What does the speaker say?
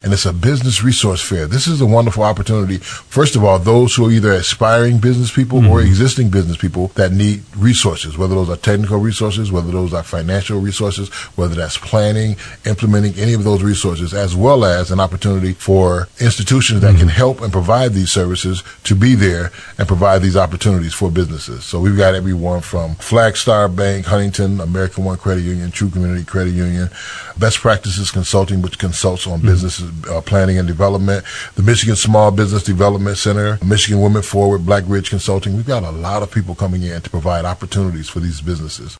and it's a business resource fair. This is a wonderful opportunity. First of all, those who are either aspiring business people or existing business people that need resources, whether those are technical resources, whether those are financial resources, whether that's planning, implementing any of those resources, as well as an opportunity for institutions that can help and provide these services to be there and provide these opportunities for businesses. So we've got everyone from Flagstar Bank, Huntington, American One Credit Union, True Community Credit Union, Best Practices Consulting, which consults on business planning and development, the Michigan Small Business Development Center, Michigan Women Forward, Black Ridge Consulting. We've got a lot of people coming in to provide opportunities for these businesses.